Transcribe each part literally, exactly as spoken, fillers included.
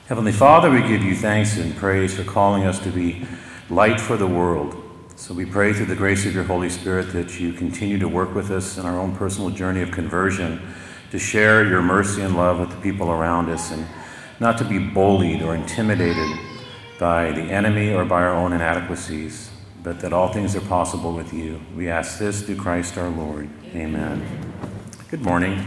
Heavenly Father, we give you thanks and praise for calling us to be light for the world. So we pray through the grace of your Holy Spirit that you continue to work with us in our own personal journey of conversion, to share your mercy and love with the people around us, and not to be bullied or intimidated by the enemy or by our own inadequacies, but that all things are possible with you. We ask this through Christ our Lord. Amen. Good morning.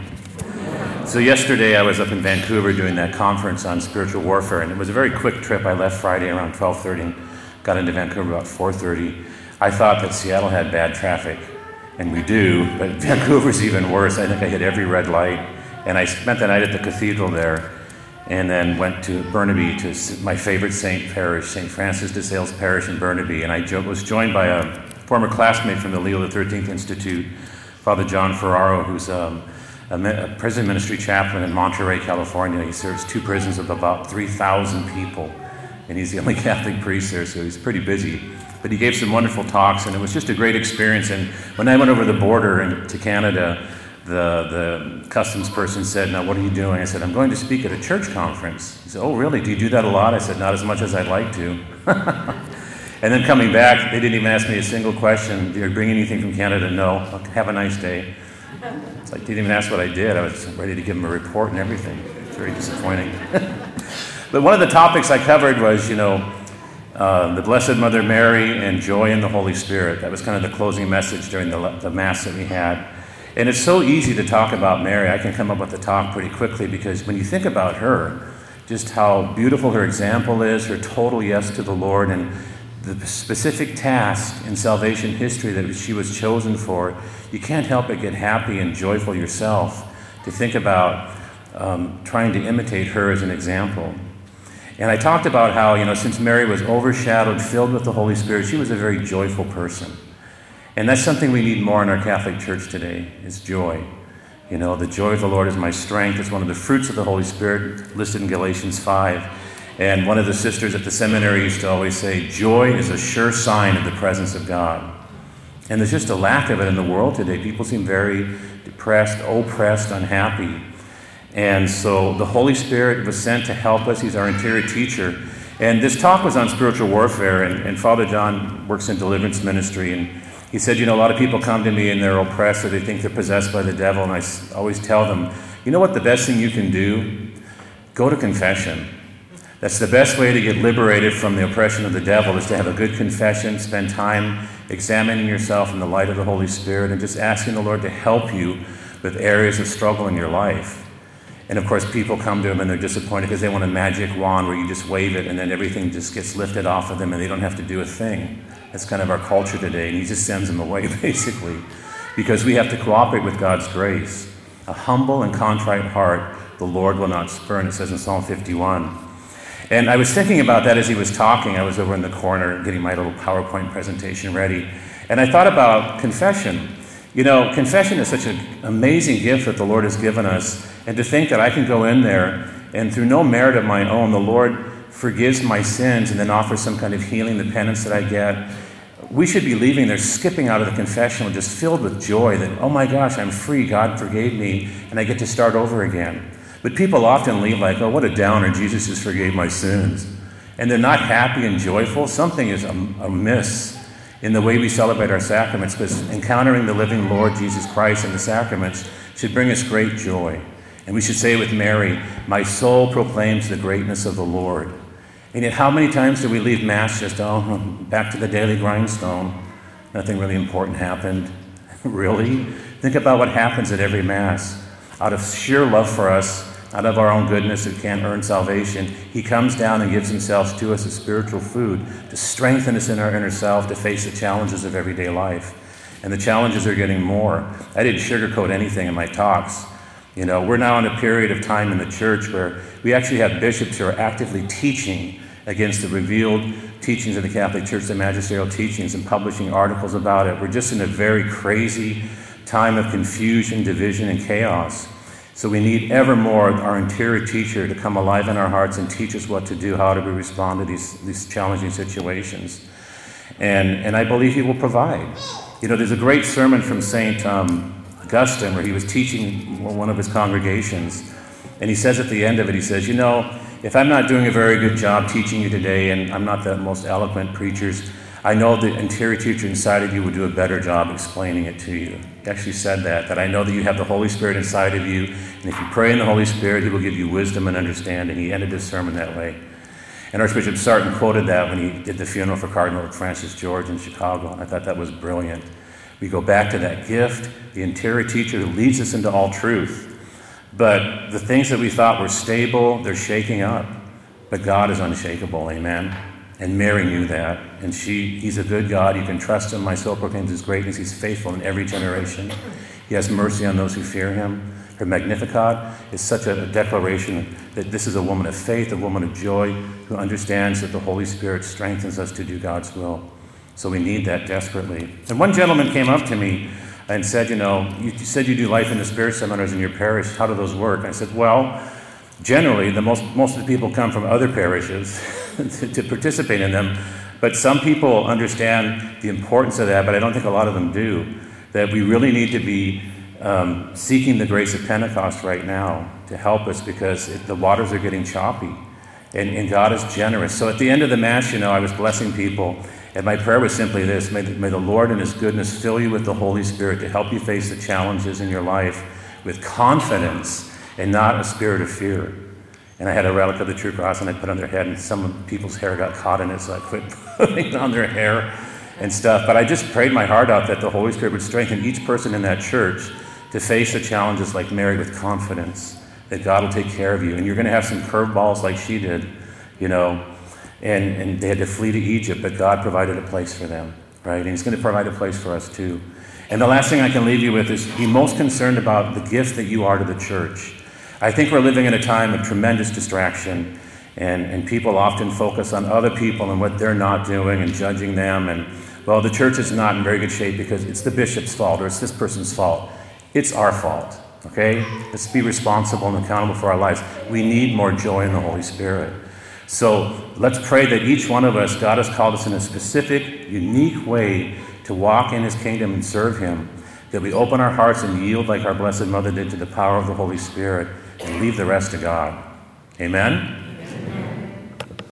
So yesterday I was up in Vancouver doing that conference on spiritual warfare, and it was a very quick trip. I left Friday around twelve thirty and got into Vancouver about four thirty. I thought that Seattle had bad traffic, and we do, but Vancouver's even worse. I think I hit every red light, and I spent the night at the cathedral there, and then went to Burnaby, to my favorite Saint parish, Saint Francis de Sales Parish in Burnaby, and I jo- was joined by a former classmate from the Leo the thirteenth Institute, Father John Ferraro, who's um, a, a prison ministry chaplain in Monterey, California. He serves two prisons of about three thousand people, and he's the only Catholic priest there, so he's pretty busy. But he gave some wonderful talks, and it was just a great experience. And when I went over the border and to Canada, the, the customs person said, "Now, what are you doing?" I said, "I'm going to speak at a church conference." He said, "Oh, really? Do you do that a lot?" I said, "Not as much as I'd like to." And then coming back, they didn't even ask me a single question. "Do you bring anything from Canada?" "No." "Okay, have a nice day." It's like, they didn't even ask what I did. I was ready to give them a report and everything. It's very disappointing. But one of the topics I covered was, you know, uh, the Blessed Mother Mary and joy in the Holy Spirit. That was kind of the closing message during the, the Mass that we had. And it's so easy to talk about Mary. I can come up with a talk pretty quickly, because when you think about her, just how beautiful her example is, her total yes to the Lord, and the specific task in salvation history that she was chosen for, you can't help but get happy and joyful yourself to think about um, trying to imitate her as an example. And I talked about how, you know, since Mary was overshadowed, filled with the Holy Spirit, she was a very joyful person. And that's something we need more in our Catholic Church today, is joy. You know, the joy of the Lord is my strength. It's one of the fruits of the Holy Spirit listed in Galatians five. And one of the sisters at the seminary used to always say, joy is a sure sign of the presence of God. And there's just a lack of it in the world today. People seem very depressed, oppressed, unhappy. And so the Holy Spirit was sent to help us. He's our interior teacher. And this talk was on spiritual warfare, and, and Father John works in deliverance ministry, and he said, you know, a lot of people come to me and they're oppressed, or they think they're possessed by the devil, and I always tell them, you know what the best thing you can do? Go to confession. That's the best way to get liberated from the oppression of the devil, is to have a good confession, spend time examining yourself in the light of the Holy Spirit, and just asking the Lord to help you with areas of struggle in your life. And of course, people come to him and they're disappointed because they want a magic wand where you just wave it and then everything just gets lifted off of them and they don't have to do a thing. That's kind of our culture today, and he just sends them away, basically, because we have to cooperate with God's grace. A humble and contrite heart the Lord will not spurn, it says in Psalm fifty-one. And I was thinking about that as he was talking. I was over in the corner getting my little PowerPoint presentation ready, and I thought about confession. You know, confession is such an amazing gift that the Lord has given us, and to think that I can go in there and through no merit of my own, the Lord forgives my sins and then offers some kind of healing, the penance that I get. We should be leaving there, skipping out of the confessional, just filled with joy that, oh my gosh, I'm free, God forgave me, and I get to start over again. But people often leave like, oh, what a downer, Jesus just forgave my sins. And they're not happy and joyful. Something is amiss in the way we celebrate our sacraments, because encountering the living Lord Jesus Christ in the sacraments should bring us great joy. And we should say with Mary, my soul proclaims the greatness of the Lord. And yet how many times do we leave Mass just, oh, back to the daily grindstone? Nothing really important happened. Really? Think about what happens at every Mass. Out of sheer love for us, out of our own goodness that can't earn salvation, he comes down and gives himself to us as spiritual food to strengthen us in our inner self to face the challenges of everyday life. And the challenges are getting more. I didn't sugarcoat anything in my talks. You know, we're now in a period of time in the church where we actually have bishops who are actively teaching against the revealed teachings of the Catholic Church, the magisterial teachings, and publishing articles about it. We're just in a very crazy time of confusion, division, and chaos. So we need ever more our interior teacher to come alive in our hearts and teach us what to do, how to respond to these, these challenging situations. And, and I believe he will provide. You know, there's a great sermon from Saint um, Augustine where he was teaching one of his congregations. And he says at the end of it, he says, you know, if I'm not doing a very good job teaching you today, and I'm not the most eloquent preachers, I know the interior teacher inside of you would do a better job explaining it to you. He actually said that, that I know that you have the Holy Spirit inside of you, and if you pray in the Holy Spirit, he will give you wisdom and understanding. He ended his sermon that way. And Archbishop Sarton quoted that when he did the funeral for Cardinal Francis George in Chicago, and I thought that was brilliant. We go back to that gift, the interior teacher who leads us into all truth. But the things that we thought were stable, they're shaking up. But God is unshakable, amen? And Mary knew that. And she, he's a good God. You can trust him. My soul proclaims his greatness. He's faithful in every generation. He has mercy on those who fear him. Her Magnificat is such a declaration that this is a woman of faith, a woman of joy, who understands that the Holy Spirit strengthens us to do God's will. So we need that desperately. And one gentleman came up to me and said, you know, you said you do Life in the Spirit seminars in your parish. How do those work? And I said, well, generally, the most, most of the people come from other parishes to, to participate in them. But some people understand the importance of that, but I don't think a lot of them do. That we really need to be um, seeking the grace of Pentecost right now to help us, because it, the waters are getting choppy. And, and God is generous. So at the end of the Mass, you know, I was blessing people. And my prayer was simply this: may the, may the Lord in his goodness fill you with the Holy Spirit to help you face the challenges in your life with confidence and not a spirit of fear. And I had a relic of the True Cross, and I put on their head, and some people's hair got caught in it, so I quit putting on their hair and stuff. But I just prayed my heart out that the Holy Spirit would strengthen each person in that church to face the challenges like Mary with confidence, that God will take care of you. And you're going to have some curveballs like she did, you know. And, and they had to flee to Egypt, but God provided a place for them, right? And he's going to provide a place for us too. And the last thing I can leave you with is be most concerned about the gift that you are to the church. I think we're living in a time of tremendous distraction, and, and people often focus on other people and what they're not doing and judging them. And, well, the church is not in very good shape because it's the bishop's fault or it's this person's fault. It's our fault, okay? Let's be responsible and accountable for our lives. We need more joy in the Holy Spirit. So let's pray that each one of us, God has called us in a specific, unique way to walk in his kingdom and serve him, that we open our hearts and yield like our Blessed Mother did to the power of the Holy Spirit and leave the rest to God. Amen?